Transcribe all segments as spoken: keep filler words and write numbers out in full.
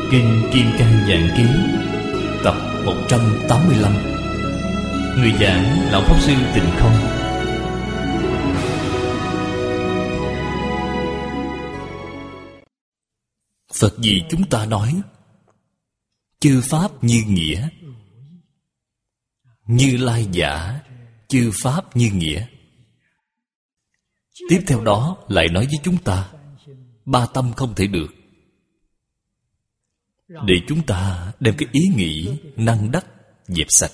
Kinh Kim Cang Giảng Ký tập một trăm tám mươi lăm. Người giảng Lão Pháp Sư Tịnh Không. Phật gì chúng ta nói chư pháp như nghĩa, Như Lai giả chư pháp như nghĩa. Tiếp theo đó lại nói với chúng ta ba tâm không thể được, để chúng ta đem cái ý nghĩ năng đắc dẹp sạch.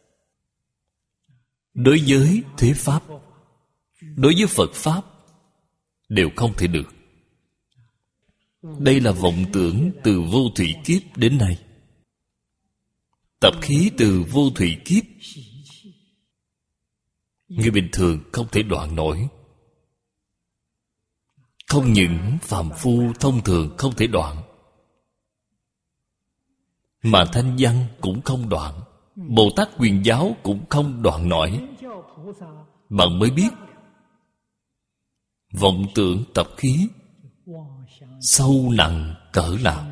Đối với thế pháp, đối với Phật pháp đều không thể được. Đây là vọng tưởng từ vô thủy kiếp đến nay. Tập khí từ vô thủy kiếp, người bình thường không thể đoạn nổi. Không những phàm phu thông thường không thể đoạn, mà thanh văn cũng không đoạn, Bồ Tát Quyền Giáo cũng không đoạn nổi. Bạn mới biết vọng tưởng tập khí sâu nặng cỡ nào.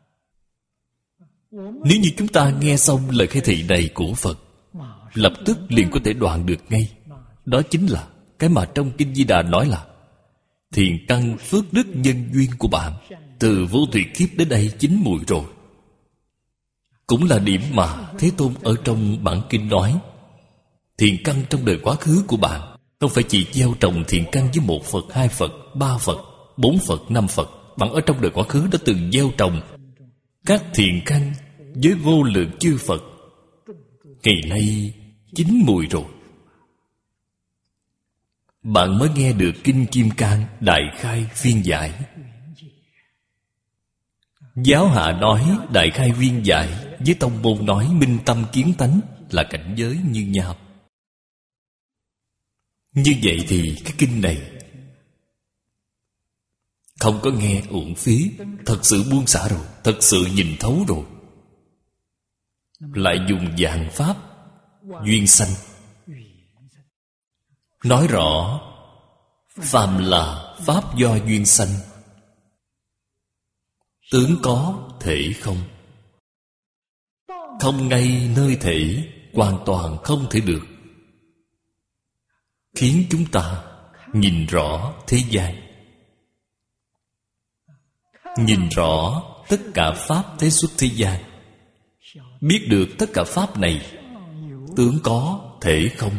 Nếu như chúng ta nghe xong lời khai thị này của Phật, lập tức liền có thể đoạn được ngay. Đó chính là cái mà trong Kinh Di Đà nói là thiện căn phước đức nhân duyên của bạn từ vô thủy kiếp đến đây chín mùi rồi. Cũng là điểm mà Thế Tôn ở trong bản kinh nói, thiện căn trong đời quá khứ của bạn không phải chỉ gieo trồng thiện căn với một Phật, hai Phật, ba Phật, bốn Phật, năm Phật. Bạn ở trong đời quá khứ đã từng gieo trồng các thiện căn với vô lượng chư Phật, ngày nay chín mùi rồi. Bạn mới nghe được Kinh Kim Cang đại khai viên giải. Giáo hạ nói đại khai viên giải với tông môn nói minh tâm kiến tánh là cảnh giới như nhau. Như vậy thì cái kinh này không có nghe uổng phí. Thật sự buông xả rồi, thật sự nhìn thấu rồi. Lại dùng vạn pháp duyên sanh, nói rõ phàm là pháp do duyên sanh, tướng có thể không. Không ngay nơi thể, hoàn toàn không thể được, khiến chúng ta nhìn rõ thế gian, nhìn rõ tất cả pháp thế xuất thế gian, biết được tất cả pháp này tướng có thể không.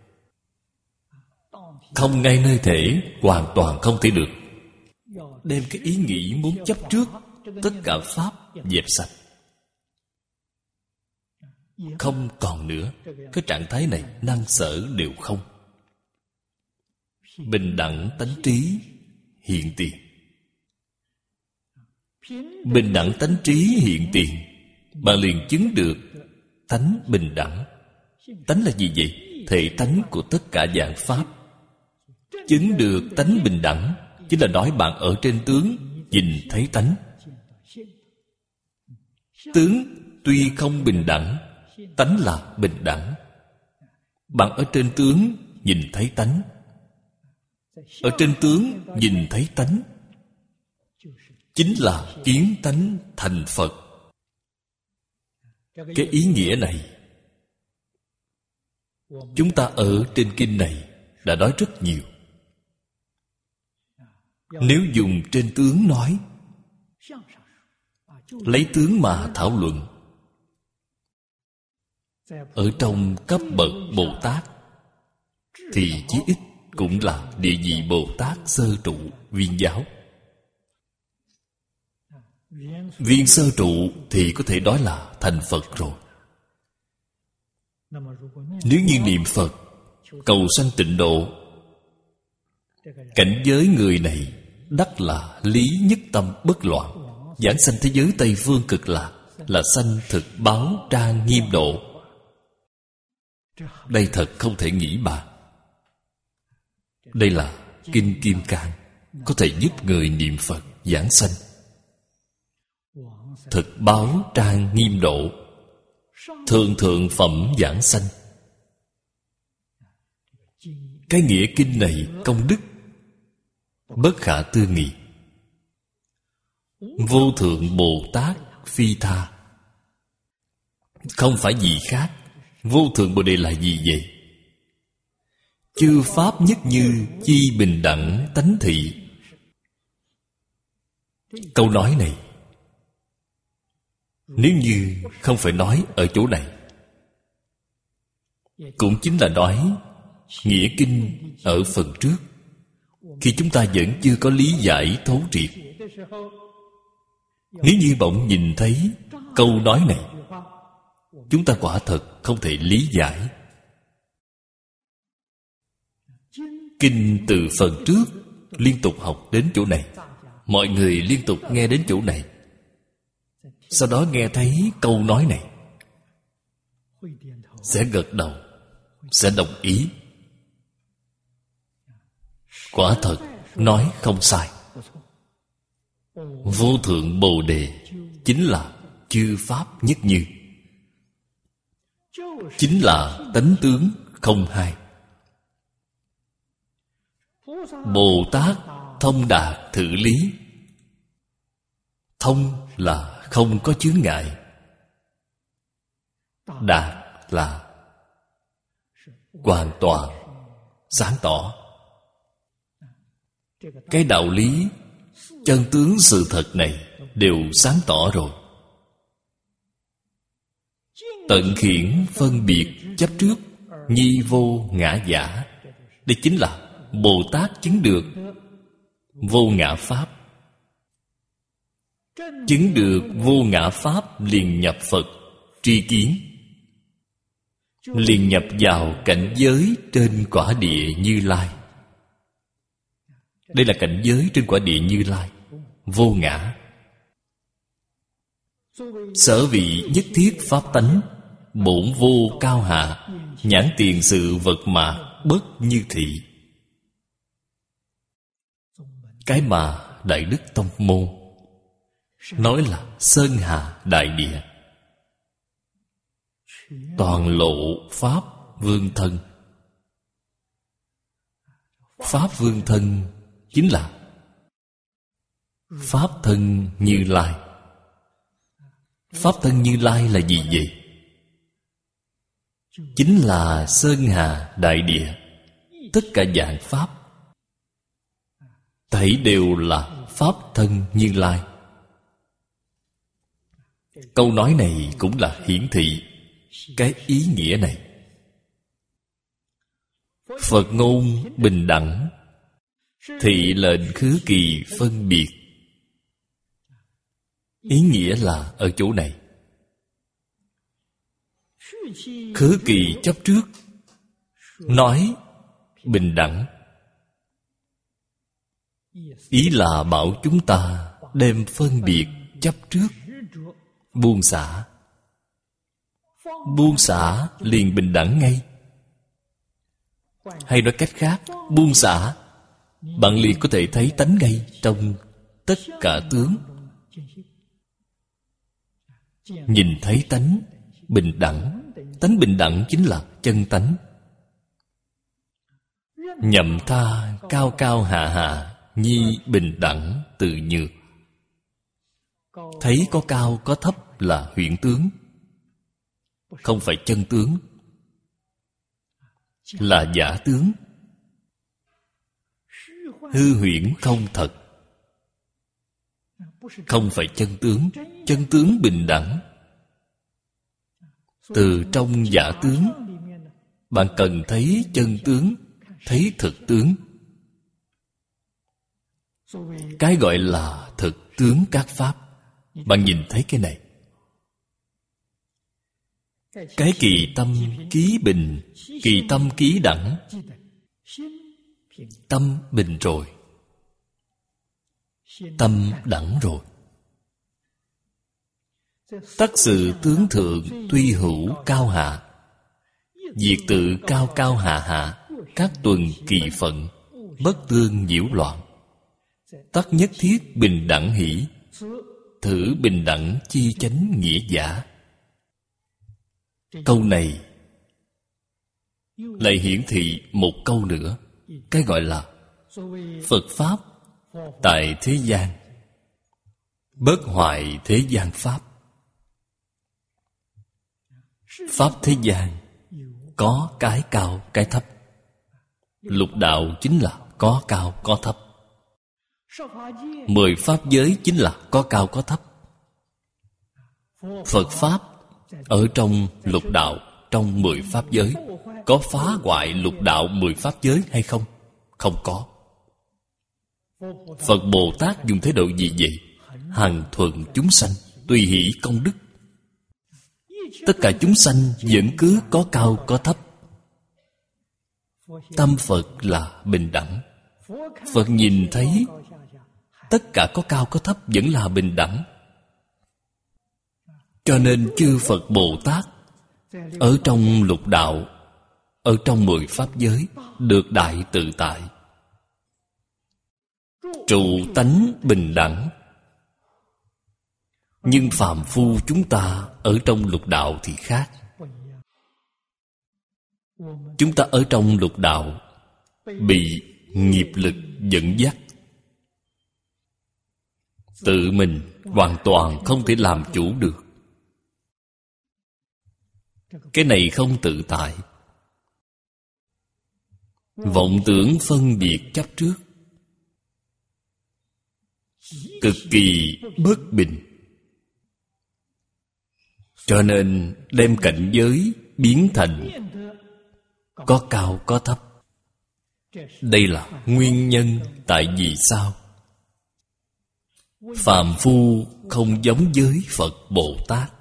Không ngay nơi thể, hoàn toàn không thể được. Đem cái ý nghĩ muốn chấp trước tất cả pháp dẹp sạch, không còn nữa. Cái trạng thái này năng sở đều không. Bình đẳng tánh trí hiện tiền. Bình đẳng tánh trí hiện tiền, bạn liền chứng được tánh bình đẳng. Tánh là gì vậy? Thể tánh của tất cả dạng pháp. Chứng được tánh bình đẳng chính là nói bạn ở trên tướng nhìn thấy tánh. Tướng tuy không bình đẳng, tánh là bình đẳng. Bạn ở trên tướng nhìn thấy tánh. Ở trên tướng nhìn thấy tánh chính là kiến tánh thành Phật. Cái ý nghĩa này chúng ta ở trên kinh này đã nói rất nhiều. Nếu dùng trên tướng nói, lấy tướng mà thảo luận, ở trong cấp bậc Bồ Tát thì chí ít cũng là địa vị Bồ Tát sơ trụ viên giáo. Viên sơ trụ thì có thể nói là thành Phật rồi. Nếu như niệm Phật cầu sanh tịnh độ, cảnh giới người này đắc là lý nhất tâm bất loạn, giảng sanh thế giới Tây Phương Cực Lạc, là sanh thực báo trang nghiêm độ. Đây thật không thể nghĩ bàn. Đây là Kinh Kim Cang có thể giúp người niệm Phật giảng sanh thực báo trang nghiêm độ, thường thượng phẩm giảng sanh. Cái nghĩa kinh này công đức bất khả tư nghị. Vô thượng Bồ Tát phi tha. Không phải gì khác. Vô thượng Bồ Đề là gì vậy? Chư pháp nhất như, chi bình đẳng tánh thị. Câu nói này, nếu như không phải nói ở chỗ này, cũng chính là nói nghĩa kinh ở phần trước, khi chúng ta vẫn chưa có lý giải thấu triệt. Nếu như bỗng nhìn thấy câu nói này, chúng ta quả thật không thể lý giải. Kinh từ phần trước liên tục học đến chỗ này, mọi người liên tục nghe đến chỗ này, sau đó nghe thấy câu nói này, sẽ gật đầu, sẽ đồng ý. Quả thật nói không sai. Vô thượng Bồ Đề chính là chư pháp nhất như, chính là tánh tướng không hai. Bồ Tát thông đạt thử lý. Thông là không có chướng ngại, đạt là hoàn toàn sáng tỏ. Cái đạo lý chân tướng sự thật này đều sáng tỏ rồi. Tận khiển phân biệt chấp trước, nhi vô ngã giả. Đây chính là Bồ Tát chứng được vô ngã pháp. Chứng được vô ngã pháp liền nhập Phật tri kiến, liền nhập vào cảnh giới trên quả địa Như Lai. Đây là cảnh giới trên quả địa Như Lai, vô ngã. Sở vị nhất thiết pháp tánh, bổn vô cao hạ, nhãn tiền sự vật mà bất như thị. Cái mà Đại Đức Tông Môn nói là sơn hà đại địa, toàn lộ pháp vương thân. Pháp vương thân chính là pháp thân Như Lai. Pháp thân Như Lai là gì vậy? Chính là sơn hà đại địa. Tất cả dạng pháp thảy đều là pháp thân Như Lai. Câu nói này cũng là hiển thị cái ý nghĩa này. Phật ngôn bình đẳng, thị lệnh khứ kỳ phân biệt. Ý nghĩa là ở chỗ này. Khứ kỳ chấp trước, nói bình đẳng, ý là bảo chúng ta đem phân biệt chấp trước buông xả. Buông xả liền bình đẳng ngay. Hay nói cách khác, buông xả, bạn liền có thể thấy tánh ngay trong tất cả tướng. Nhìn thấy tánh bình đẳng. Tánh bình đẳng chính là chân tánh. Nhậm tha cao cao hạ hạ, nhi bình đẳng tự nhược. Thấy có cao có thấp là huyễn tướng, không phải chân tướng, là giả tướng. Hư huyễn không thật, không phải chân tướng. Chân tướng bình đẳng. Từ trong giả tướng, bạn cần thấy chân tướng, thấy thực tướng. Cái gọi là thực tướng các pháp, bạn nhìn thấy cái này. Cái kỳ tâm ký bình, kỳ tâm ký đẳng. Tâm bình rồi, tâm đẳng rồi. Tất sự tướng thượng tuy hữu cao hạ, diệt tự cao cao hạ hạ, các tuần kỳ phận, bất tương nhiễu loạn. Tất nhất thiết bình đẳng hỷ, thử bình đẳng chi chánh nghĩa giả. Câu này lại hiển thị một câu nữa, cái gọi là Phật Pháp tại thế gian, bất hoại thế gian Pháp. Pháp thế gian có cái cao cái thấp. Lục đạo chính là có cao có thấp. Mười pháp giới chính là có cao có thấp. Phật Pháp ở trong lục đạo, trong mười pháp giới, có phá hoại lục đạo mười pháp giới hay không? Không có. Phật Bồ Tát dùng thái độ gì vậy? Hằng thuận chúng sanh, tùy hỷ công đức. Tất cả chúng sanh vẫn cứ có cao có thấp. Tâm Phật là bình đẳng. Phật nhìn thấy tất cả có cao có thấp vẫn là bình đẳng. Cho nên chư Phật Bồ Tát ở trong lục đạo, ở trong mười pháp giới được đại tự tại, trụ tánh bình đẳng. Nhưng phàm phu chúng ta ở trong lục đạo thì khác. Chúng ta ở trong lục đạo bị nghiệp lực dẫn dắt, tự mình hoàn toàn không thể làm chủ được. Cái này không tự tại. Vọng tưởng phân biệt chấp trước, cực kỳ bất bình. Cho nên đem cảnh giới biến thành có cao có thấp. Đây là nguyên nhân tại vì sao phàm phu không giống với Phật Bồ Tát.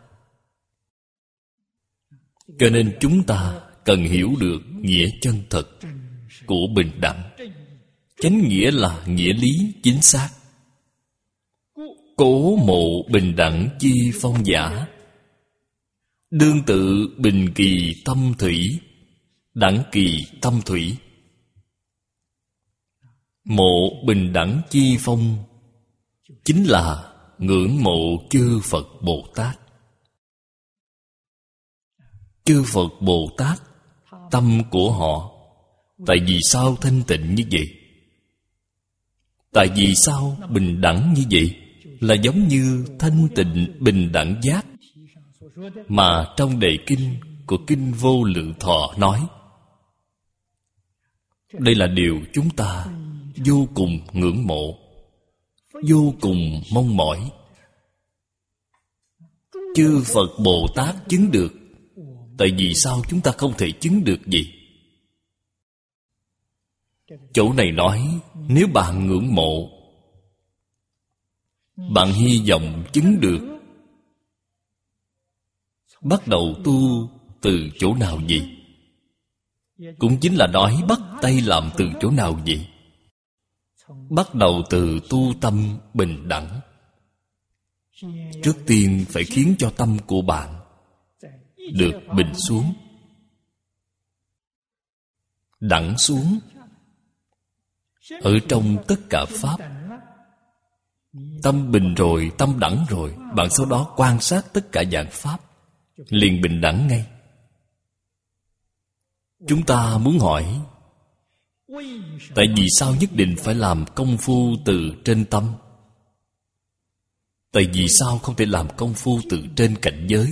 Cho nên chúng ta cần hiểu được nghĩa chân thật của bình đẳng. Chánh nghĩa là nghĩa lý chính xác. Cố mộ bình đẳng chi phong giả, đương tự bình kỳ tâm thủy, đẳng kỳ tâm thủy. Mộ bình đẳng chi phong chính là ngưỡng mộ chư Phật Bồ Tát. Chư Phật Bồ Tát, tâm của họ tại vì sao thanh tịnh như vậy? Tại vì sao bình đẳng như vậy? Là giống như thanh tịnh bình đẳng giác mà trong đề kinh của Kinh Vô Lượng Thọ nói. Đây là điều chúng ta vô cùng ngưỡng mộ, vô cùng mong mỏi. Chư Phật Bồ Tát chứng được, tại vì sao chúng ta không thể chứng được gì? Chỗ này nói, nếu bạn ngưỡng mộ, bạn hy vọng chứng được, bắt đầu tu từ chỗ nào vậy? Cũng chính là nói bắt tay làm từ chỗ nào vậy? Bắt đầu từ tu tâm bình đẳng. Trước tiên phải khiến cho tâm của bạn được bình xuống, đẳng xuống. Ở trong tất cả Pháp, tâm bình rồi, tâm đẳng rồi, bạn sau đó quan sát tất cả dạng Pháp, liền bình đẳng ngay. Chúng ta muốn hỏi, tại vì sao nhất định phải làm công phu từ trên tâm? Tại vì sao không thể làm công phu từ trên cảnh giới?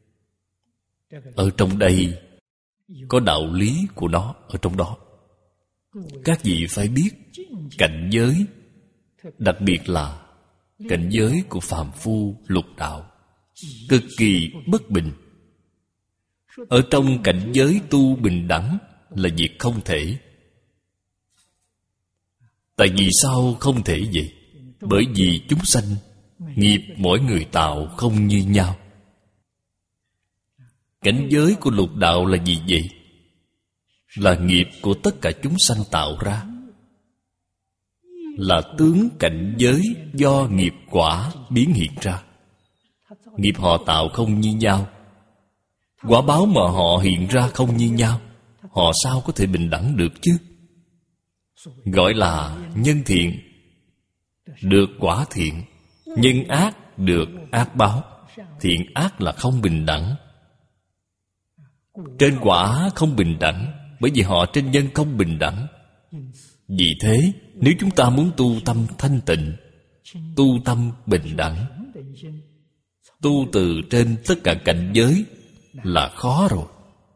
Ở trong đây có đạo lý của nó ở trong đó. Các vị phải biết cảnh giới, đặc biệt là cảnh giới của phàm phu lục đạo, cực kỳ bất bình. Ở trong cảnh giới tu bình đẳng là việc không thể. Tại vì sao không thể vậy? Bởi vì chúng sanh nghiệp mỗi người tạo không như nhau. Cảnh giới của lục đạo là gì vậy? Là nghiệp của tất cả chúng sanh tạo ra, là tướng cảnh giới do nghiệp quả biến hiện ra. Nghiệp họ tạo không như nhau, quả báo mà họ hiện ra không như nhau. Họ sao có thể bình đẳng được chứ? Gọi là nhân thiện được quả thiện, nhân ác được ác báo. Thiện ác là không bình đẳng. Trên quả không bình đẳng, bởi vì họ trên nhân không bình đẳng. Vì thế, nếu chúng ta muốn tu tâm thanh tịnh, tu tâm bình đẳng, tu từ trên tất cả cảnh giới là khó rồi.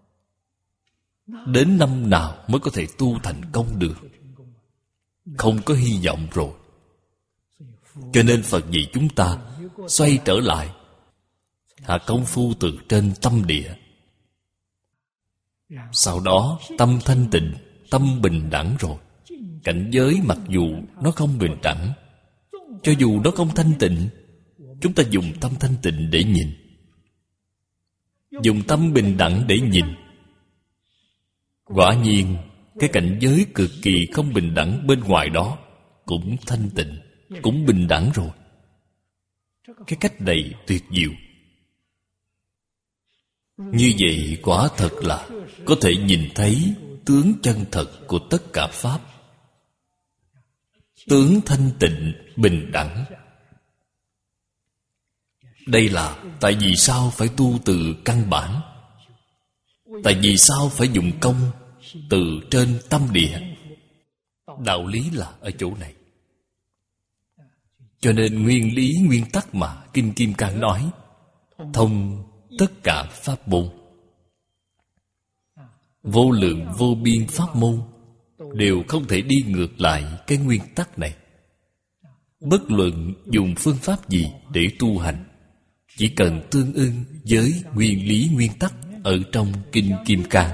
Đến năm nào mới có thể tu thành công được? Không có hy vọng rồi. Cho nên Phật dạy chúng ta xoay trở lại, hạ công phu từ trên tâm địa. Sau đó tâm thanh tịnh, tâm bình đẳng rồi. Cảnh giới mặc dù nó không bình đẳng, cho dù nó không thanh tịnh, chúng ta dùng tâm thanh tịnh để nhìn, dùng tâm bình đẳng để nhìn. Quả nhiên cái cảnh giới cực kỳ không bình đẳng bên ngoài đó cũng thanh tịnh, cũng bình đẳng rồi. Cái cách này tuyệt diệu. Như vậy quả thật là có thể nhìn thấy tướng chân thật của tất cả Pháp. Tướng thanh tịnh, bình đẳng. Đây là tại vì sao phải tu từ căn bản. Tại vì sao phải dùng công từ trên tâm địa. Đạo lý là ở chỗ này. Cho nên nguyên lý nguyên tắc mà Kinh Kim Cang nói, thông tất cả pháp môn. Vô lượng vô biên pháp môn đều không thể đi ngược lại cái nguyên tắc này. Bất luận dùng phương pháp gì để tu hành, chỉ cần tương ưng với nguyên lý nguyên tắc ở trong Kinh Kim Cang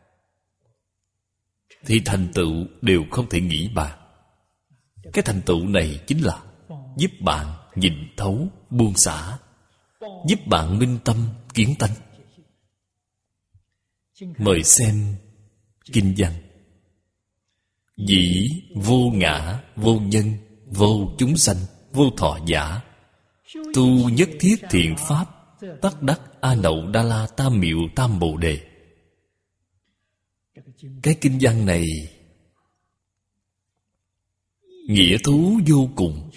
thì thành tựu đều không thể nghĩ bàn. Cái thành tựu này chính là giúp bạn nhìn thấu, buông xả, giúp bạn minh tâm, kiến tánh. Mời xem kinh văn. Dĩ vô ngã, vô nhân, vô chúng sanh, vô thọ giả, tu nhất thiết thiện pháp, tắc đắc A Nậu Đa La Tam Miệu Tam Bồ Đề. Cái kinh văn này nghĩa thú vô cùng,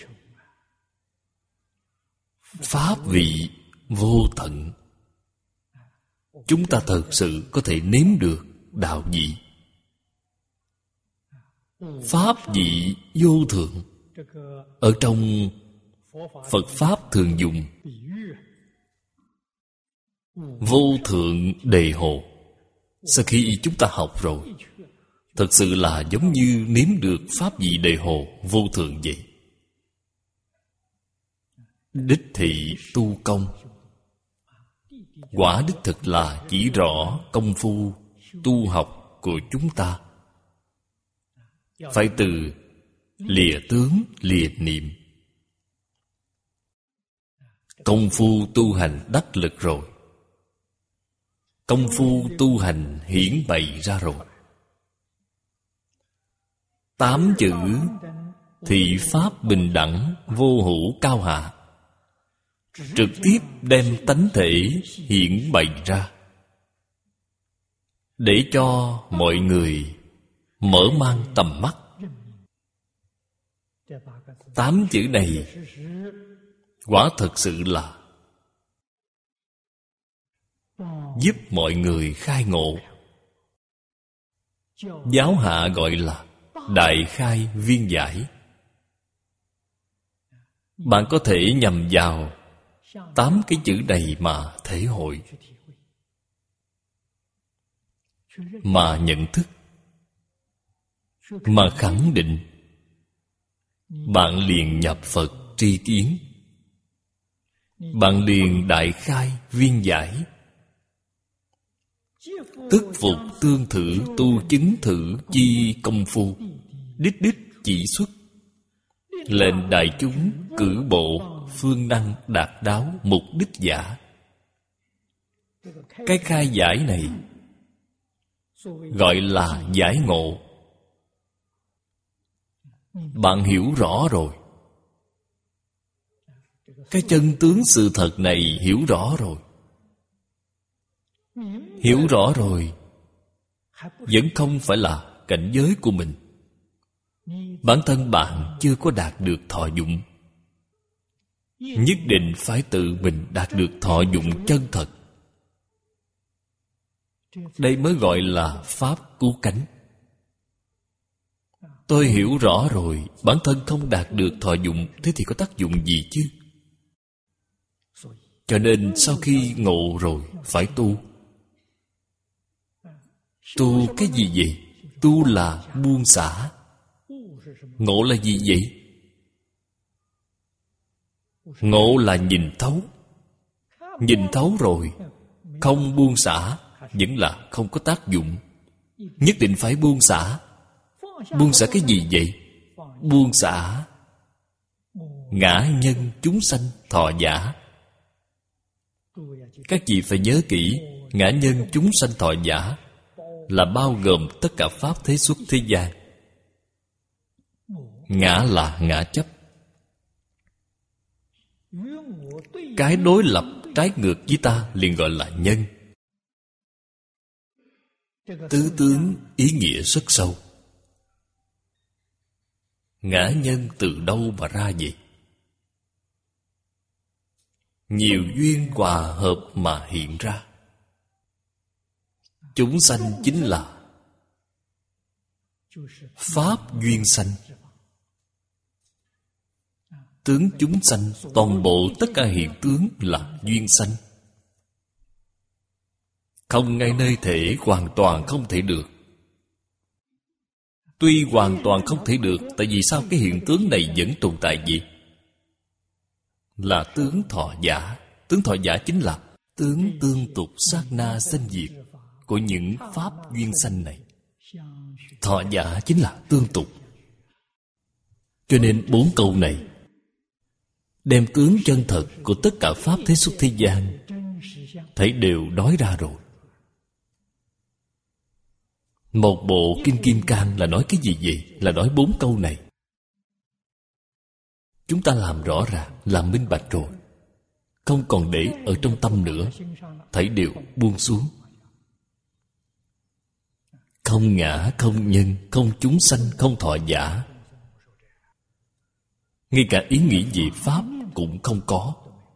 pháp vị vô tận. Chúng ta thật sự có thể nếm được đạo vị. Pháp vị vô thượng. Ở trong Phật Pháp thường dùng vô thượng đề hồ. Sau khi chúng ta học rồi, thật sự là giống như nếm được pháp vị đề hồ vô thượng vậy. Đích thị tu công. Quả đích thực là chỉ rõ công phu tu học của chúng ta. Phải từ lìa tướng, lìa niệm. Công phu tu hành đắc lực rồi. Công phu tu hành hiển bày ra rồi. Tám chữ thị pháp bình đẳng, vô hữu cao hạ, trực tiếp đem tánh thể hiển bày ra, để cho mọi người mở mang tầm mắt. Tám chữ này quả thật sự là giúp mọi người khai ngộ. Giáo hạ gọi là đại khai viên giải. Bạn có thể nhằm vào tám cái chữ này mà thể hội, mà nhận thức, mà khẳng định, bạn liền nhập Phật tri kiến. Bạn liền đại khai viên giải. Tức phục tương thử tu chứng thử chi công phu, đích đích chỉ xuất, lệnh đại chúng cử bộ phương năng đạt đáo mục đích giả. Cái khai giải này gọi là giải ngộ. Bạn hiểu rõ rồi, cái chân tướng sự thật này hiểu rõ rồi. Hiểu rõ rồi vẫn không phải là cảnh giới của mình. Bản thân bạn chưa có đạt được thọ dụng. Nhất định phải tự mình đạt được thọ dụng chân thật. Đây mới gọi là pháp cứu cánh. Tôi hiểu rõ rồi, bản thân không đạt được thọ dụng, thế thì có tác dụng gì chứ? Cho nên sau khi ngộ rồi phải tu, Tu cái gì vậy? Tu là buông xả. Ngộ là gì vậy? Ngộ là nhìn thấu. Nhìn thấu rồi, không buông xả vẫn là không có tác dụng. Nhất định phải buông xả. Buông xả cái gì vậy? Buông xả ngã nhân chúng sanh thọ giả. Các vị phải nhớ kỹ, ngã nhân chúng sanh thọ giả là bao gồm tất cả pháp thế xuất thế gian. Ngã là ngã chấp. Cái đối lập trái ngược với ta liền gọi là nhân. Tứ tướng ý nghĩa rất sâu. Ngã nhân từ đâu mà ra vậy? Nhiều duyên hòa hợp mà hiện ra. Chúng sanh chính là pháp duyên sanh. Tướng chúng sanh, toàn bộ tất cả hiện tướng là duyên sanh. Không ngay nơi thể hoàn toàn không thể được. Tuy hoàn toàn không thể được, tại vì sao cái hiện tướng này vẫn tồn tại gì? Là tướng thọ giả. Tướng thọ giả chính là tướng tương tục sát na sanh diệt của những pháp duyên sanh này. Thọ giả chính là tương tục. Cho nên bốn câu này đem tướng chân thật của tất cả pháp thế xuất thế gian thấy đều nói ra rồi. Một bộ Kinh Kim Cang là nói cái gì vậy? Là nói bốn câu này. Chúng ta làm rõ ràng, làm minh bạch rồi, không còn để ở trong tâm nữa, thấy đều buông xuống. Không ngã, không nhân, không chúng sanh, không thọ giả. Ngay cả ý nghĩ về pháp cũng không có,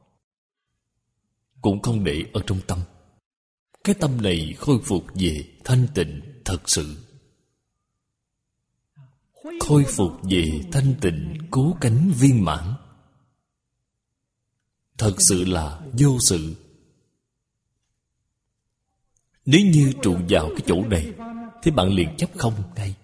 cũng không để ở trong tâm. Cái tâm này khôi phục về thanh tịnh thật sự. Khôi phục về thanh tịnh cố cánh viên mãn. Thật sự là vô sự. Nếu như trụ vào cái chỗ này thì bạn liền chấp không ngay.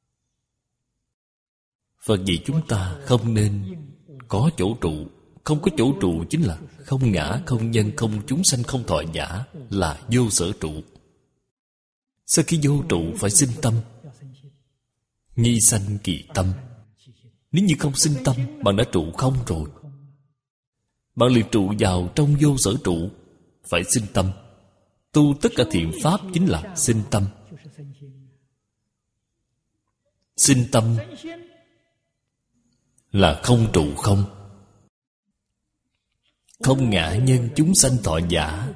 Phật dạy chúng ta không nên có chỗ trụ. Không có chỗ trụ chính là không ngã, không nhân, không chúng sanh, không thọ giả, là vô sở trụ. Sau khi vô trụ phải sinh tâm. Nhi sanh kỳ tâm. Nếu như không sinh tâm, bạn đã trụ không rồi. Bạn liền trụ vào trong vô sở trụ. Phải sinh tâm. Tu tất cả thiện pháp chính là sinh tâm. Sinh tâm là không trụ không. Không ngã nhân chúng sanh thọ giả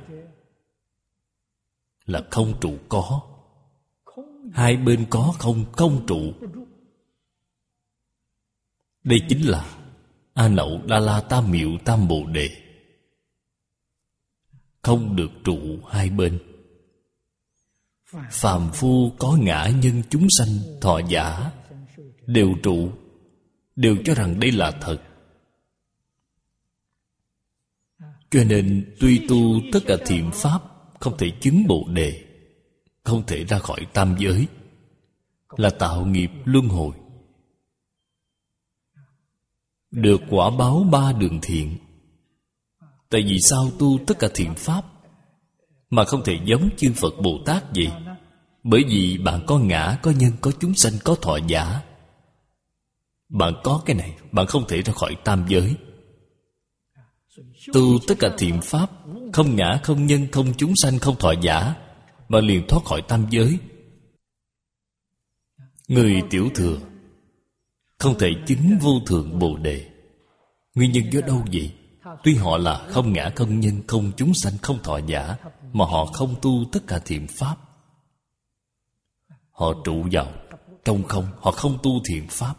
là không trụ có. Hai bên có không, không trụ. Đây chính là A Nậu Đa La Tam Miệu Tam Bồ Đề. Không được trụ hai bên. Phàm phu có ngã nhân chúng sanh thọ giả đều trụ, đều cho rằng đây là thật. Cho nên tuy tu tất cả thiện pháp không thể chứng Bồ Đề, không thể ra khỏi tam giới, là tạo nghiệp luân hồi. Được quả báo ba đường thiện. Tại vì sao tu tất cả thiện pháp mà không thể giống chư Phật Bồ Tát vậy? Bởi vì bạn có ngã, có nhân, có chúng sanh, có thọ giả. Bạn có cái này, bạn không thể ra khỏi tam giới. Tu tất cả thiện pháp, không ngã, không nhân, không chúng sanh, không thọ giả, bạn liền thoát khỏi tam giới. Người tiểu thừa không thể chứng vô thượng Bồ Đề. Nguyên nhân do đâu vậy? Tuy họ là không ngã, không nhân, không chúng sanh, không thọ giả, mà họ không tu tất cả thiện pháp. Họ trụ vào trong không, họ không tu thiện pháp.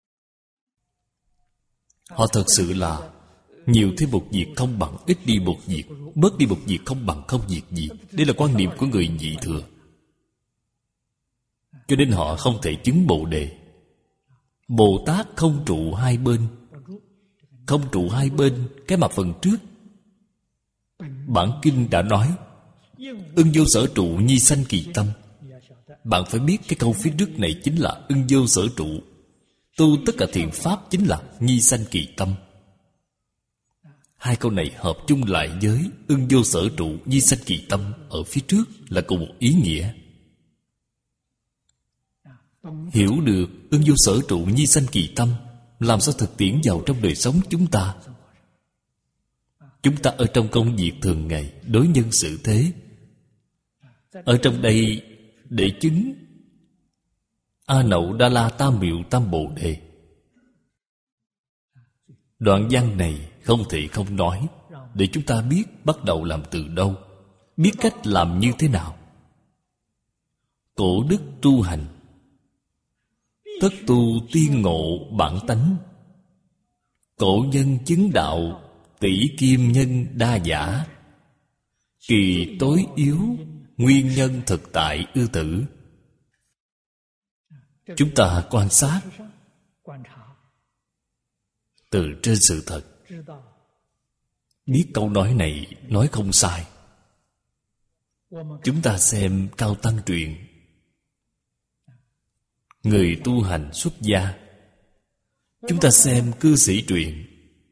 Họ thật sự là nhiều thêm một việc không bằng ít đi một việc, bớt đi một việc không bằng không việc gì. Đây là quan niệm của người nhị thừa. Cho nên họ không thể chứng Bồ Đề. Bồ Tát không trụ hai bên. Không trụ hai bên, cái mà phần trước bản kinh đã nói: ưng vô sở trụ, nhi sanh kỳ tâm. bạn phải biết cái câu phía trước này chính là ưng vô sở trụ. Tu tất cả thiện pháp chính là nhi sanh kỳ tâm. Hai câu này hợp chung lại với ưng vô sở trụ, nhi sanh kỳ tâm ở phía trước là cùng một ý nghĩa. Hiểu được ưng vô sở trụ, nhi sanh kỳ tâm, làm sao thực tiễn vào trong đời sống chúng ta. Chúng ta ở trong công việc thường ngày, đối nhân xử thế, ở trong đây để chứng A Nậu Đa La Tam Miệu Tam Bồ Đề. Đoạn văn này không thể không nói, để chúng ta biết bắt đầu làm từ đâu, biết cách làm như thế nào. Cổ đức tu hành, tất tu tiên ngộ bản tánh. Cổ nhân chứng đạo, tỷ kim nhân đa giả. Kỳ tối yếu, nguyên nhân thực tại ư tử. Chúng ta quan sát từ trên sự thật, biết câu nói này nói không sai. Chúng ta xem Cao Tăng truyện, người tu hành xuất gia. Chúng ta xem cư sĩ truyện,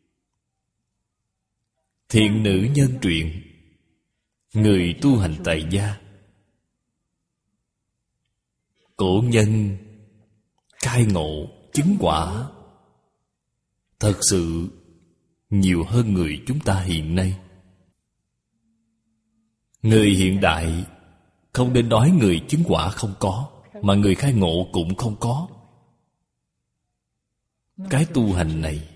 thiện nữ nhân truyện, người tu hành tại gia. Cổ nhân khai ngộ chứng quả thật sự nhiều hơn người chúng ta hiện nay. Người hiện đại không nên nói người chứng quả không có, mà người khai ngộ cũng không có. Cái tu hành này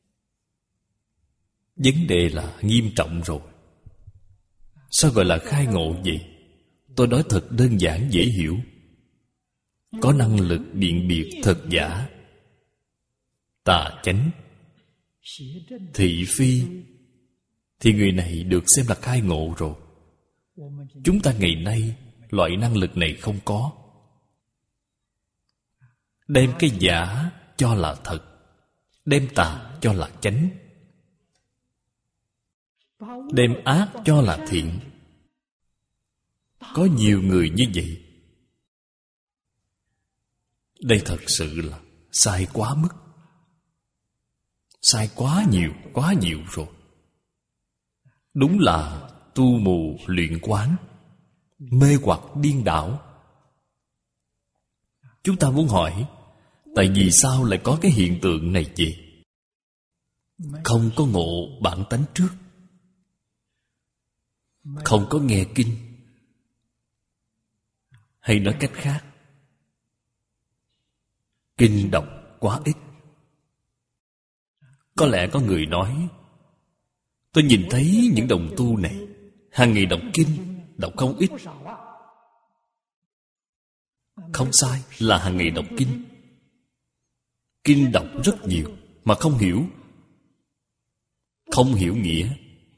vấn đề là nghiêm trọng rồi. Sao gọi là khai ngộ vậy? Tôi nói thật đơn giản dễ hiểu. Có năng lực biện biệt thật giả, tà chánh, thị phi, thì người này được xem là khai ngộ rồi. Chúng ta ngày nay loại năng lực này không có. Đem cái giả cho là thật, đem tà cho là chánh, đem ác cho là thiện. Có nhiều người như vậy. Đây thật sự là sai quá mức, sai quá nhiều, quá nhiều rồi. Đúng là tu mù luyện quán, mê hoặc điên đảo. Chúng ta muốn hỏi, tại vì sao lại có cái hiện tượng này vậy? Không có ngộ bản tánh trước, không có nghe kinh. Hay nói cách khác, kinh đọc quá ít. Có lẽ có người nói, tôi nhìn thấy những đồng tu này hàng ngày đọc kinh, đọc không ít. Không sai, là hàng ngày đọc kinh. Kinh đọc rất nhiều mà không hiểu, không hiểu nghĩa.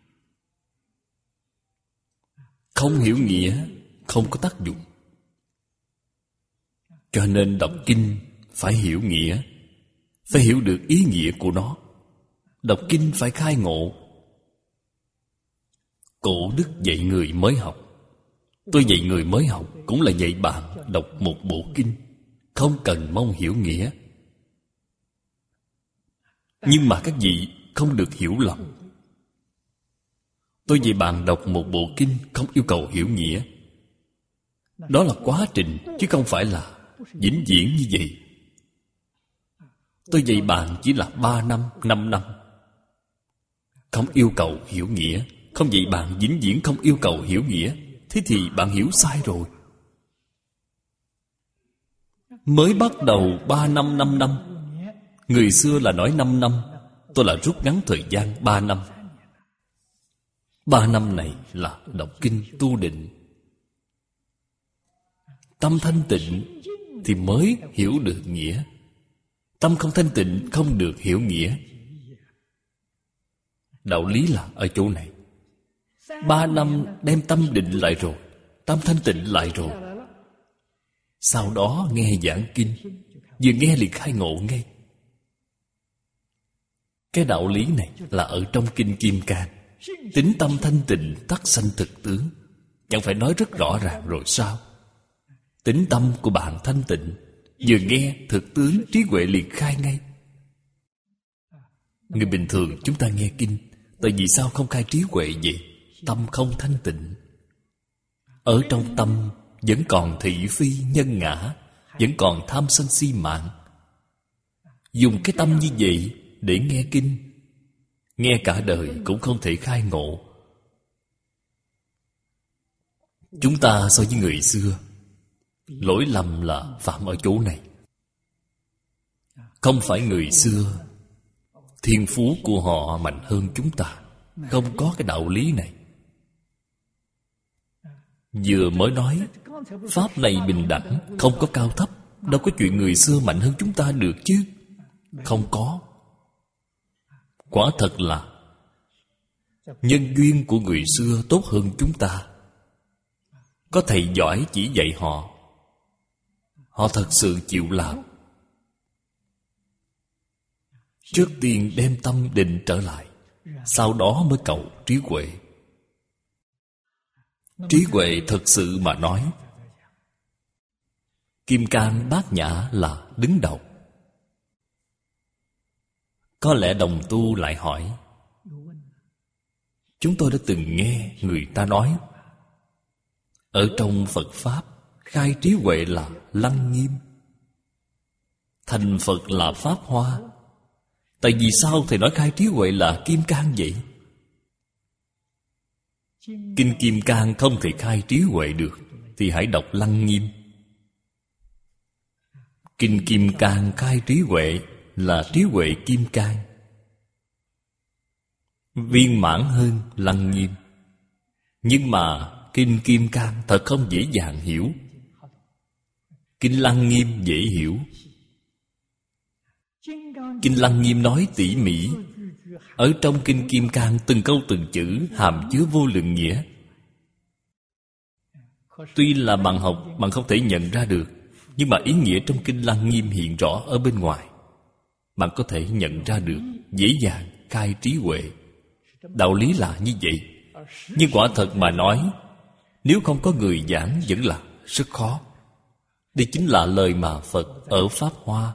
Không hiểu nghĩa không có tác dụng. Cho nên đọc kinh phải hiểu nghĩa, phải hiểu được ý nghĩa của nó. Đọc kinh phải khai ngộ. Cổ đức dạy người mới học, tôi dạy người mới học cũng là dạy bạn đọc một bộ kinh, không cần mong hiểu nghĩa. Nhưng mà các vị không được hiểu lầm. Tôi dạy bạn đọc một bộ kinh không yêu cầu hiểu nghĩa. Đó là quá trình, chứ không phải là vĩnh viễn như vậy. Tôi dạy bạn chỉ là ba năm, năm năm, không yêu cầu hiểu nghĩa. Không dạy bạn vĩnh viễn không yêu cầu hiểu nghĩa. Thế thì bạn hiểu sai rồi. Mới bắt đầu ba năm, năm năm. Người xưa là nói năm năm, tôi là rút ngắn thời gian ba năm. Ba năm này là đọc kinh tu định. Tâm thanh tịnh thì mới hiểu được nghĩa. Tâm không thanh tịnh không được hiểu nghĩa. Đạo lý là ở chỗ này. Ba năm đem tâm định lại rồi, tâm thanh tịnh lại rồi, sau đó nghe giảng kinh, vừa nghe liền khai ngộ ngay. Cái đạo lý này là ở trong Kinh Kim Cang. Tính tâm thanh tịnh tắc sanh thực tướng, chẳng phải nói rất rõ ràng rồi sao? Tính tâm của bạn thanh tịnh, vừa nghe thực tướng trí huệ liền khai ngay. Người bình thường chúng ta nghe kinh, tại vì sao không khai trí huệ vậy? Tâm không thanh tịnh. Ở trong tâm vẫn còn thị phi nhân ngã, vẫn còn tham sân si mạng. Dùng cái tâm như vậy để nghe kinh, nghe cả đời cũng không thể khai ngộ. Chúng ta so với người xưa, lỗi lầm là phạm ở chỗ này. Không phải người xưa thiên phú của họ mạnh hơn chúng ta, không có cái đạo lý này. Vừa mới nói pháp này bình đẳng, không có cao thấp. Đâu có chuyện người xưa mạnh hơn chúng ta được chứ. Không có. Quả thật là nhân duyên của người xưa tốt hơn chúng ta. Có thầy giỏi chỉ dạy họ, họ thật sự chịu làm. Trước tiên đem tâm định trở lại, sau đó mới cầu trí huệ. Trí huệ thật sự mà nói, Kim Cang Bát Nhã là đứng đầu. Có lẽ đồng tu lại hỏi, chúng tôi đã từng nghe người ta nói, ở trong Phật Pháp, khai trí huệ là Lăng Nghiêm, thành Phật là Pháp Hoa. Tại vì sao thầy nói khai trí huệ là Kim Cang vậy? Kinh Kim Cang không thể khai trí huệ được, thì hãy đọc Lăng Nghiêm. Kinh Kim Cang khai trí huệ là trí huệ Kim Cang, viên mãn hơn Lăng Nghiêm. Nhưng mà Kinh Kim Cang thật không dễ dàng hiểu. Kinh Lăng Nghiêm dễ hiểu. Kinh Lăng Nghiêm nói tỉ mỉ. Ở trong Kinh Kim Cang từng câu từng chữ hàm chứa vô lượng nghĩa. Tuy là bạn học, bạn không thể nhận ra được, nhưng mà ý nghĩa trong Kinh Lăng Nghiêm hiện rõ ở bên ngoài, bạn có thể nhận ra được, dễ dàng khai trí huệ. Đạo lý là như vậy. Nhưng quả thật mà nói, nếu không có người giảng vẫn là rất khó. Đây chính là lời mà Phật ở Pháp Hoa,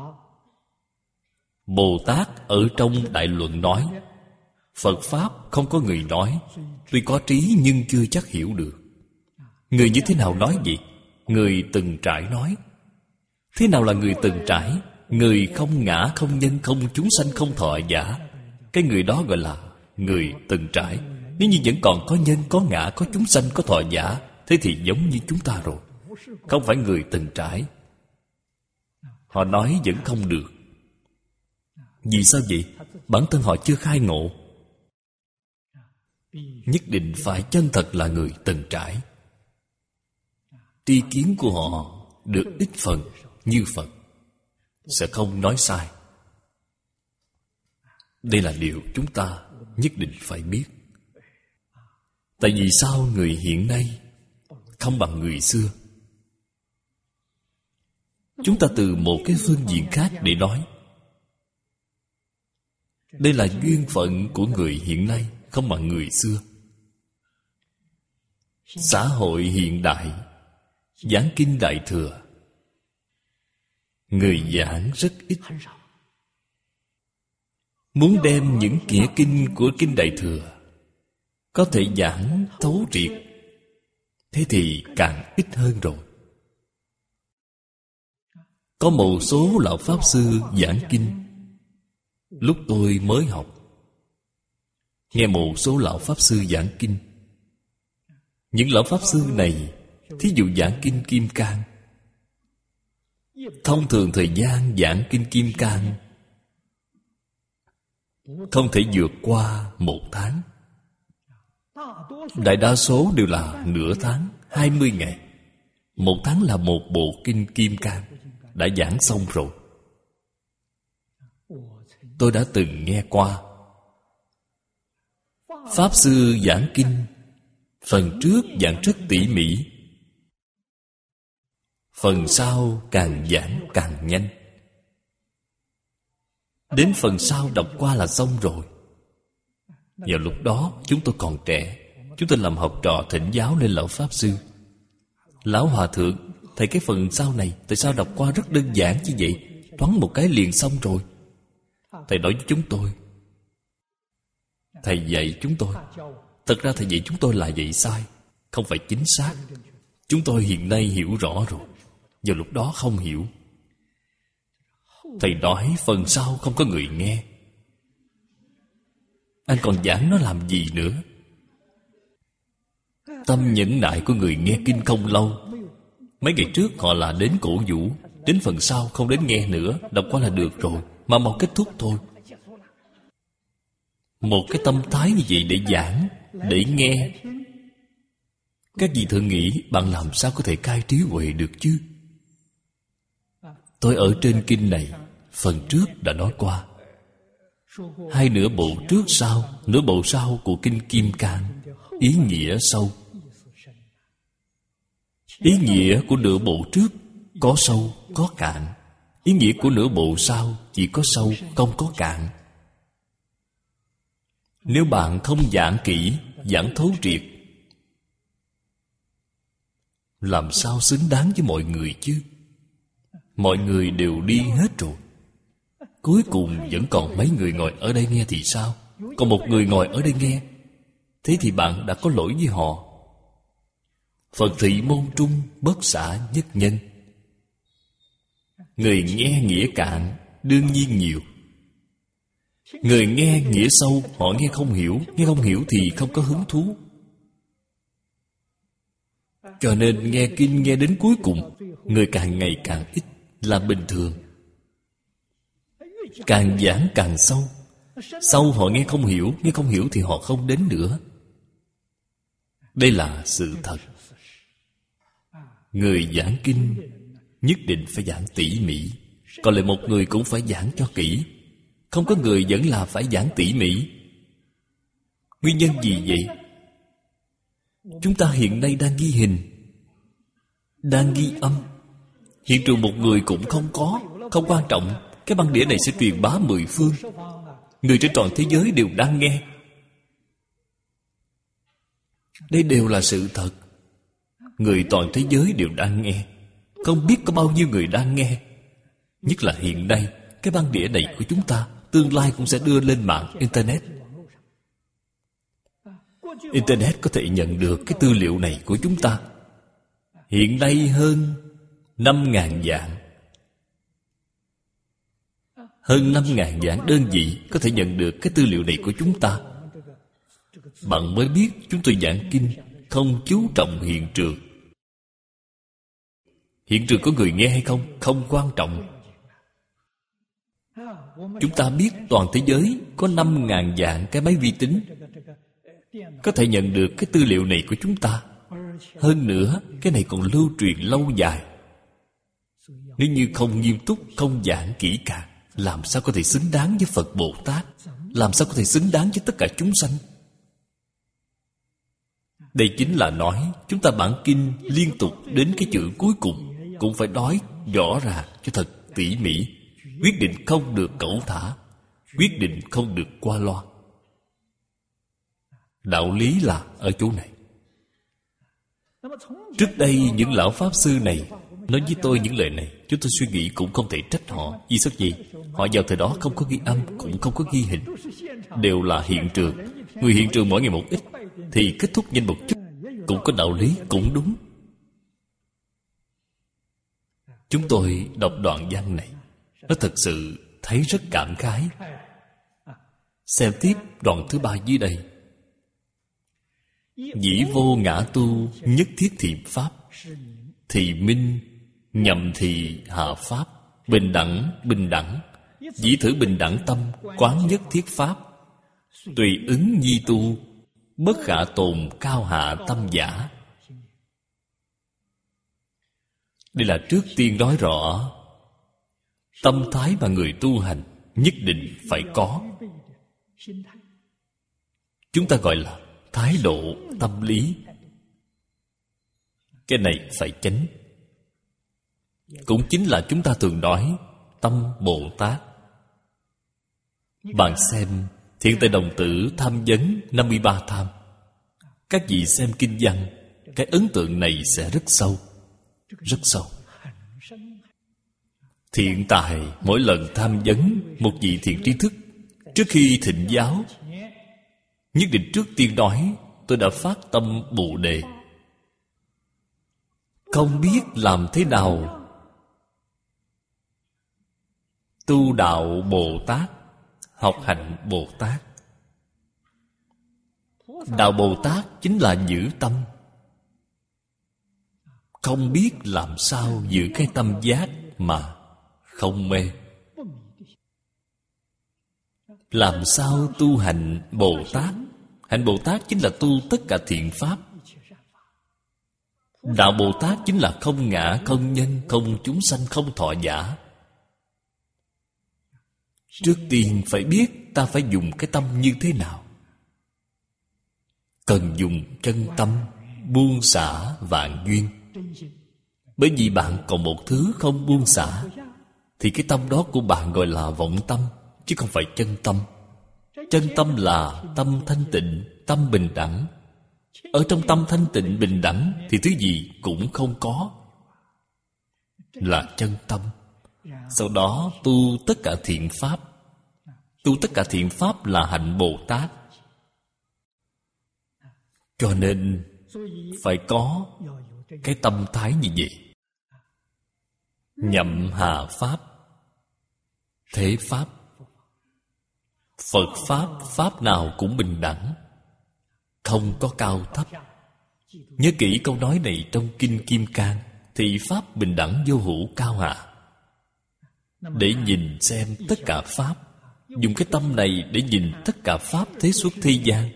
Bồ Tát ở trong Đại Luận nói. Phật Pháp không có người nói, tuy có trí nhưng chưa chắc hiểu được. Người như thế nào nói vậy? Người từng trải nói. Thế nào là người từng trải? Người không ngã, không nhân, không chúng sanh, không thọ giả. Cái người đó gọi là người từng trải. Nếu như vẫn còn có nhân, có ngã, có chúng sanh, có thọ giả, thế thì giống như chúng ta rồi. Không phải người từng trải. Họ nói vẫn không được. Vì sao vậy? Bản thân họ chưa khai ngộ. Nhất định phải chân thật là người từng trải. Tri kiến của họ được ít phần như Phật, sẽ không nói sai. Đây là điều chúng ta nhất định phải biết. Tại vì sao người hiện nay không bằng người xưa? Chúng ta từ một cái phương diện khác để nói. Đây là duyên phận của người hiện nay không bằng người xưa. Xã hội hiện đại, giảng kinh Đại Thừa, người giảng rất ít. Muốn đem những nghĩa kinh của kinh Đại Thừa có thể giảng thấu triệt, thế thì càng ít hơn rồi. Có một số lão Pháp Sư giảng kinh, lúc tôi mới học, nghe một số lão Pháp Sư giảng kinh. Những lão Pháp Sư này, thí dụ giảng kinh Kim Cang, thông thường thời gian giảng kinh Kim Cang không thể vượt qua một tháng. Đại đa số đều là nửa tháng, hai mươi ngày. Một tháng là một bộ kinh Kim Cang đã giảng xong rồi. Tôi đã từng nghe qua Pháp Sư giảng kinh, phần trước giảng rất tỉ mỉ, phần sau càng giảng càng nhanh. Đến phần sau đọc qua là xong rồi. Vào lúc đó chúng tôi còn trẻ, chúng tôi làm học trò thỉnh giáo lên lão Pháp Sư. Lão Hòa Thượng thầy cái phần sau này tại sao đọc qua rất đơn giản như vậy, thoáng một cái liền xong rồi. Thầy nói với chúng tôi, thầy dạy chúng tôi, thật ra thầy dạy chúng tôi là dạy sai, không phải chính xác. Chúng tôi hiện nay hiểu rõ rồi, vào lúc đó không hiểu. Thầy nói phần sau không có người nghe, anh còn giảng nó làm gì nữa? Tâm nhẫn nại của người nghe kinh không lâu. Mấy ngày trước họ là đến cổ vũ, đến phần sau không đến nghe nữa, đọc qua là được rồi, mà mau kết thúc thôi. Một cái tâm thái như vậy để giảng, để nghe, các vị thử nghĩ bạn làm sao có thể khai trí huệ được chứ? Tôi ở trên kinh này, phần trước đã nói qua. Hai nửa bộ trước sau, nửa bộ sau của kinh Kim Cang, ý nghĩa sâu. Ý nghĩa của nửa bộ trước có sâu, có cạn. Ý nghĩa của nửa bộ sau chỉ có sâu, không có cạn. Nếu bạn không giảng kỹ, giảng thấu triệt, làm sao xứng đáng với mọi người chứ? Mọi người đều đi hết rồi, cuối cùng vẫn còn mấy người ngồi ở đây nghe thì sao? Còn một người ngồi ở đây nghe, thế thì bạn đã có lỗi với họ. Phật thị môn trung, bất xả nhất nhân. Người nghe nghĩa cạn đương nhiên nhiều. Người nghe nghĩa sâu, họ nghe không hiểu. Nghe không hiểu thì không có hứng thú. Cho nên nghe kinh nghe đến cuối cùng, người càng ngày càng ít là bình thường. Càng giảng càng sâu. Sâu họ nghe không hiểu, nghe không hiểu thì họ không đến nữa. Đây là sự thật. Người giảng kinh nhất định phải giảng tỉ mỉ, còn lại một người cũng phải giảng cho kỹ. Không có người vẫn là phải giảng tỉ mỉ. Nguyên nhân gì vậy? Chúng ta hiện nay đang ghi hình, đang ghi âm. Hiện trường một người cũng không có. Không quan trọng. Cái băng đĩa này sẽ truyền bá mười phương. Người trên toàn thế giới đều đang nghe. Đây đều là sự thật. Người toàn thế giới đều đang nghe. Không biết có bao nhiêu người đang nghe. Nhất là hiện nay, cái băng đĩa này của chúng ta tương lai cũng sẽ đưa lên mạng Internet. Internet có thể nhận được cái tư liệu này của chúng ta. Hiện nay hơn năm ngàn vạn. Hơn năm ngàn vạn đơn vị có thể nhận được cái tư liệu này của chúng ta. Bạn mới biết chúng tôi giảng kinh không chú trọng hiện trường. Hiện trường có người nghe hay không không quan trọng. Chúng ta biết toàn thế giới có năm ngàn vạn cái máy vi tính có thể nhận được cái tư liệu này của chúng ta. Hơn nữa, cái này còn lưu truyền lâu dài. Nếu như không nghiêm túc, không giảng kỹ càng, làm sao có thể xứng đáng với Phật Bồ Tát? Làm sao có thể xứng đáng với tất cả chúng sanh? Đây chính là nói chúng ta bản kinh liên tục đến cái chữ cuối cùng cũng phải nói rõ ràng cho thật tỉ mỉ. Quyết định không được cẩu thả, quyết định không được qua loa. Đạo lý là ở chỗ này. Trước đây những lão pháp sư này nói với tôi những lời này, chúng tôi suy nghĩ cũng không thể trách họ. Vì sao gì? Họ vào thời đó không có ghi âm, cũng không có ghi hình, đều là hiện trường. Người hiện trường mỗi ngày một ít thì kết thúc nhanh một chút, cũng có đạo lý, cũng đúng. Chúng tôi đọc đoạn văn này, nó thật sự thấy rất cảm khái. Xem tiếp đoạn thứ ba dưới đây. Dĩ vô ngã tu nhất thiết thiện pháp, thì minh nhầm thì hạ pháp, bình đẳng bình đẳng. Dĩ thử bình đẳng tâm, quán nhất thiết pháp, tùy ứng nhi tu, bất khả tồn cao hạ tâm giả. Đây là trước tiên nói rõ tâm thái mà người tu hành nhất định phải có. Chúng ta gọi là thái độ tâm lý. Cái này phải chánh. Cũng chính là chúng ta thường nói tâm Bồ Tát. Bạn xem Thiện Tề Đồng Tử tham vấn năm mươi ba tham. Các vị xem kinh văn, cái ấn tượng này sẽ rất sâu. rất sâu. Thiện tài mỗi lần tham vấn một vị thiện tri thức, trước khi thịnh giáo, nhất định trước tiên nói: tôi đã phát tâm Bồ Đề. Không biết làm thế nào tu đạo Bồ Tát, học hành Bồ Tát. Đạo Bồ Tát chính là giữ tâm. Không biết làm sao giữ cái tâm giác mà không mê. Làm sao tu hành Bồ Tát? Hành Bồ Tát chính là tu tất cả thiện pháp. Đạo Bồ Tát chính là không ngã, không nhân, không chúng sanh, không thọ giả. Trước tiên phải biết ta phải dùng cái tâm như thế nào. Cần dùng chân tâm, buông xả vạn duyên. Bởi vì bạn còn một thứ không buông xả, thì cái tâm đó của bạn gọi là vọng tâm, chứ không phải chân tâm. Chân tâm là tâm thanh tịnh, tâm bình đẳng. Ở trong tâm thanh tịnh bình đẳng thì thứ gì cũng không có, là chân tâm. Sau đó tu tất cả thiện pháp. Tu tất cả thiện pháp là hạnh Bồ Tát. Cho nên phải có cái tâm thái như vậy. Nhậm hà pháp, thế pháp. Phật pháp, pháp nào cũng bình đẳng, không có cao thấp. Nhớ kỹ câu nói này trong Kinh Kim Cang: thị pháp bình đẳng vô hữu cao hạ. Để nhìn xem tất cả pháp, dùng cái tâm này để nhìn tất cả pháp thế xuất thế gian.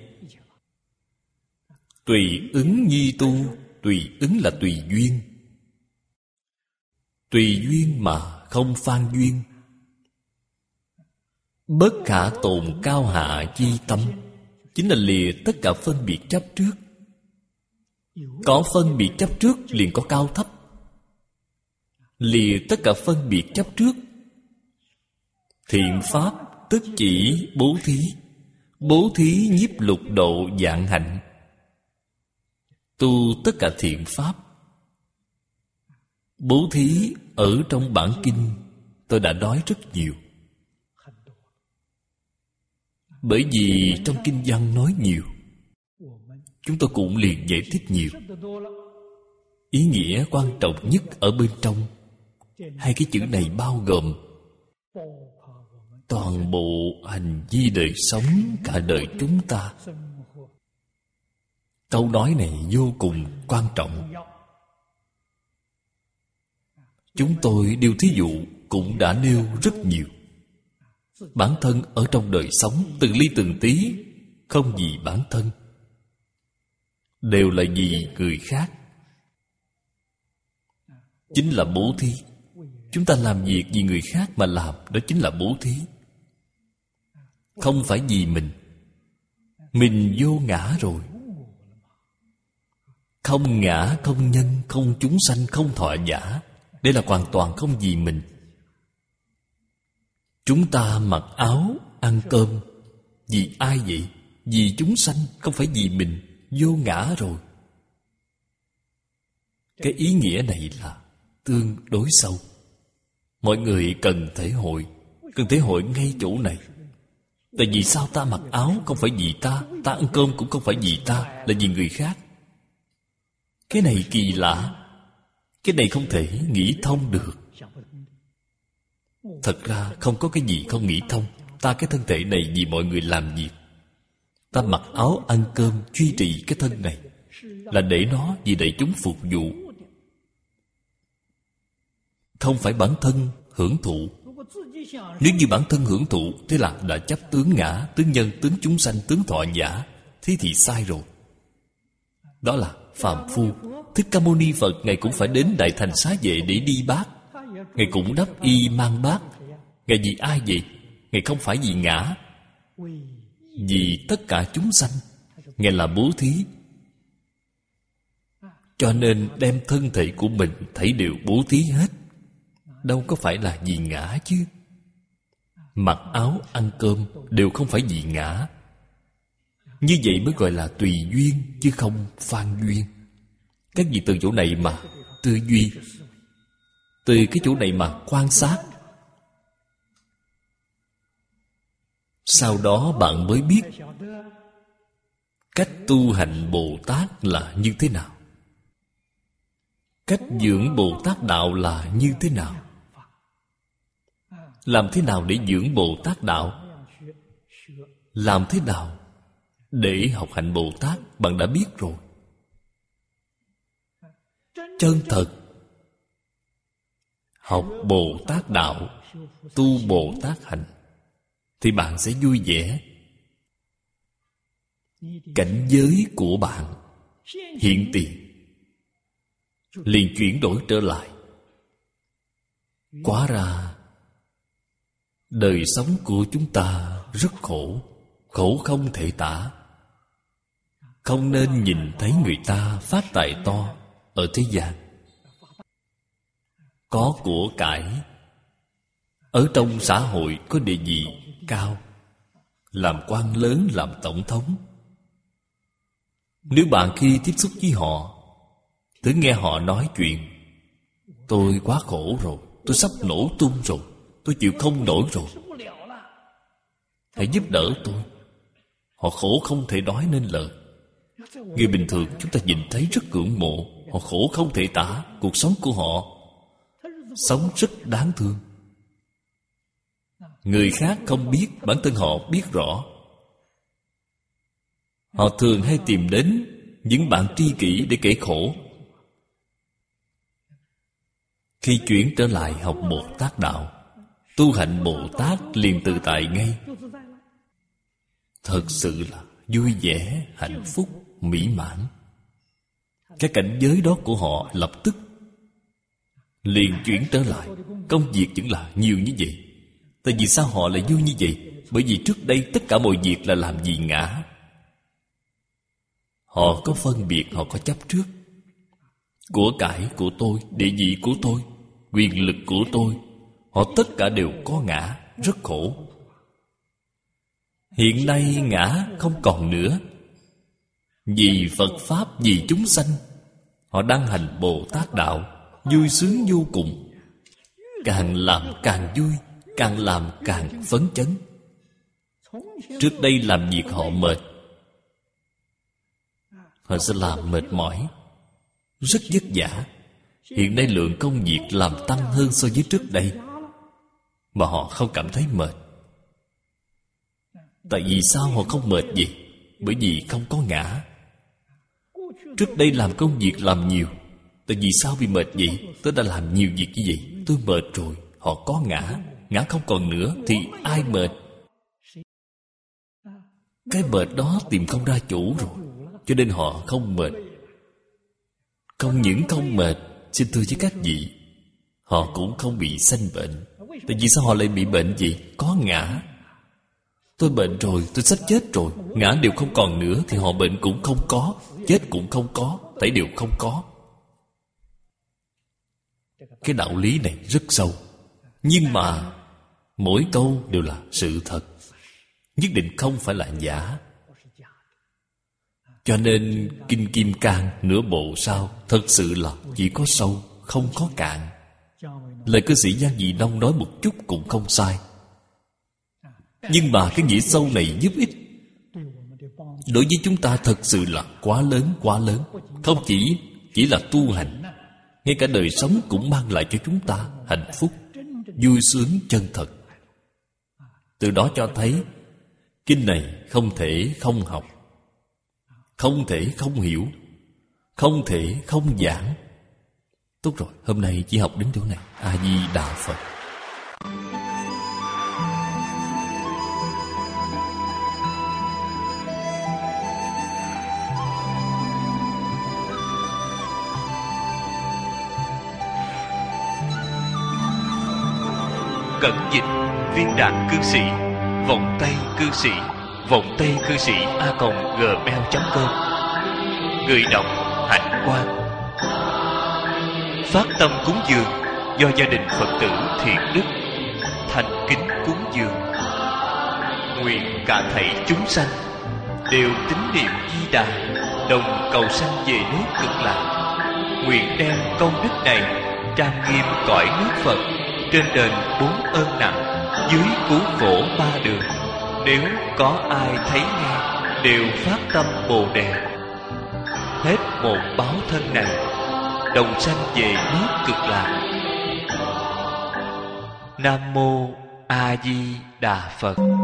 Tùy ứng nhi tu. Tùy ứng là tùy duyên. Tùy duyên mà không phan duyên. Bất khả tồn cao hạ chi tâm, chính là lìa tất cả phân biệt chấp trước. Có phân biệt chấp trước liền có cao thấp. Lìa tất cả phân biệt chấp trước. Thiện pháp tức chỉ bố thí. Bố thí nhiếp lục độ vạn hạnh. Tu tất cả thiện pháp. Bố thí ở trong bản kinh tôi đã nói rất nhiều. Bởi vì trong kinh văn nói nhiều, chúng tôi cũng liền giải thích nhiều. Ý nghĩa quan trọng nhất ở bên trong hai cái chữ này bao gồm toàn bộ hành vi đời sống cả đời chúng ta. Câu nói này vô cùng quan trọng. Chúng tôi điều thí dụ cũng đã nêu rất nhiều. Bản thân ở trong đời sống từng ly từng tí, không vì bản thân, đều là vì người khác. Chính là bố thí. Chúng ta làm việc vì người khác mà làm, đó chính là bố thí. Không phải vì mình. Mình vô ngã rồi. Không ngã, không nhân, không chúng sanh, không thọ giả. Đây là hoàn toàn không vì mình. Chúng ta mặc áo, ăn cơm, vì ai vậy? Vì chúng sanh, không phải vì mình. Vô ngã rồi. Cái ý nghĩa này là tương đối sâu. Mọi người cần thể hội. Cần thể hội ngay chỗ này. Tại vì sao ta mặc áo không phải vì ta, ta ăn cơm cũng không phải vì ta, là vì người khác. Cái này kỳ lạ. Cái này không thể nghĩ thông được. Thật ra không có cái gì không nghĩ thông. Ta cái thân thể này vì mọi người làm việc. Ta mặc áo ăn cơm duy trì cái thân này là để nó vì đại chúng phục vụ, không phải bản thân hưởng thụ. Nếu như bản thân hưởng thụ, thế là đã chấp tướng ngã, tướng nhân, tướng chúng sanh, tướng thọ giả. Thế thì sai rồi. Đó là phàm phu. Thích Ca Mâu Ni Phật, Ngài cũng phải đến Đại Thành Xá Vệ để đi bát. Ngài cũng đắp y mang bát. Ngài vì ai vậy? Ngài không phải vì ngã, vì tất cả chúng sanh. Ngài là bố thí. Cho nên đem thân thể của mình thấy đều bố thí hết. Đâu có phải là vì ngã chứ. Mặc áo, ăn cơm đều không phải vì ngã. Như vậy mới gọi là tùy duyên, chứ không phan duyên. Các vị từ chỗ này mà tư duy. Từ cái chỗ này mà quan sát. Sau đó bạn mới biết cách tu hành Bồ Tát là như thế nào, cách dưỡng Bồ Tát đạo là như thế nào. Làm thế nào để dưỡng Bồ Tát đạo? Làm thế nào để học hành Bồ Tát? Bạn đã biết rồi. Chân thật học Bồ Tát đạo, tu Bồ Tát hành, thì bạn sẽ vui vẻ. Cảnh giới của bạn hiện tiền liền chuyển đổi trở lại. Quá ra đời sống của chúng ta rất khổ, khổ không thể tả. Không nên nhìn thấy người ta phát tài to ở thế gian, có của cải, ở trong xã hội có địa vị cao, làm quan lớn, làm tổng thống. Nếu bạn khi tiếp xúc với họ, thử nghe họ nói chuyện: tôi quá khổ rồi, tôi sắp nổ tung rồi, tôi chịu không nổi rồi, hãy giúp đỡ tôi. Họ khổ không thể nói nên lời. Người bình thường chúng ta nhìn thấy rất ngưỡng mộ. Họ khổ không thể tả. Cuộc sống của họ sống rất đáng thương. Người khác không biết, bản thân họ biết rõ. Họ thường hay tìm đến những bạn tri kỷ để kể khổ. Khi chuyển trở lại học Bồ Tát đạo, tu hành Bồ Tát liền tự tại ngay. Thật sự là vui vẻ, hạnh phúc, mỹ mãn. Cái cảnh giới đó của họ lập tức liền chuyển trở lại. Công việc vẫn là nhiều như vậy. Tại vì sao họ lại vui như vậy? Bởi vì trước đây tất cả mọi việc là làm vì ngã. Họ có phân biệt, họ có chấp trước. Của cải của tôi, địa vị của tôi, quyền lực của tôi, họ tất cả đều có ngã, rất khổ. Hiện nay ngã không còn nữa. Vì Phật Pháp, vì chúng sanh, họ đang hành Bồ Tát đạo, vui sướng vô cùng. Càng làm càng vui, càng làm càng phấn chấn. Trước đây làm việc họ mệt, họ sẽ làm mệt mỏi, rất vất vả. Hiện nay lượng công việc làm tăng hơn so với trước đây, mà họ không cảm thấy mệt. Tại vì sao họ không mệt vậy? Bởi vì không có ngã. Trước đây làm công việc làm nhiều. Tại vì sao bị mệt vậy? Tôi đã làm nhiều việc như vậy, tôi mệt rồi. Họ có ngã. Ngã không còn nữa thì ai mệt? Cái mệt đó tìm không ra chủ rồi, cho nên họ không mệt. Không những không mệt, xin thưa với các vị, họ cũng không bị sanh bệnh. Tại vì sao họ lại bị bệnh vậy? Có ngã. Tôi bệnh rồi, tôi sắp chết rồi, ngã đều không còn nữa, thì họ bệnh cũng không có, chết cũng không có, thảy đều không có. Cái đạo lý này rất sâu. Nhưng mà mỗi câu đều là sự thật, nhất định không phải là giả. Cho nên Kinh Kim Cang nửa bộ sau thật sự là chỉ có sâu, không có cạn. Lời cư sĩ Giang Dị Nông nói một chút cũng không sai. Nhưng mà cái nghĩa sâu này giúp ích đối với chúng ta thật sự là quá lớn, quá lớn. Không chỉ chỉ là tu hành, ngay cả đời sống cũng mang lại cho chúng ta hạnh phúc, vui sướng chân thật. Từ đó cho thấy kinh này không thể không học, không thể không hiểu, không thể không giảng. Tốt rồi, hôm nay chỉ học đến chỗ này. A Di Đà Phật. Cẩn dịch viên đạn cư sĩ, vọng tay cư sĩ, vọng tay cư sĩ a còng gmail chấm com. Người đọc Hạnh Quang. Phát tâm cúng dường do gia đình Phật tử Thiện Đức thành kính cúng dường. Nguyện cả thảy chúng sanh đều tín niệm Di Đà, đồng cầu sanh về nước Cực Lạc. nguyện đem công đức này trang nghiêm cõi nước Phật, trên đền bốn ơn nặng, dưới cứu khổ ba đường. Nếu có ai thấy nghe, đều phát tâm Bồ Đề, hết một báo thân này, đồng sanh về nước Cực Lạc. Nam mô A Di Đà Phật.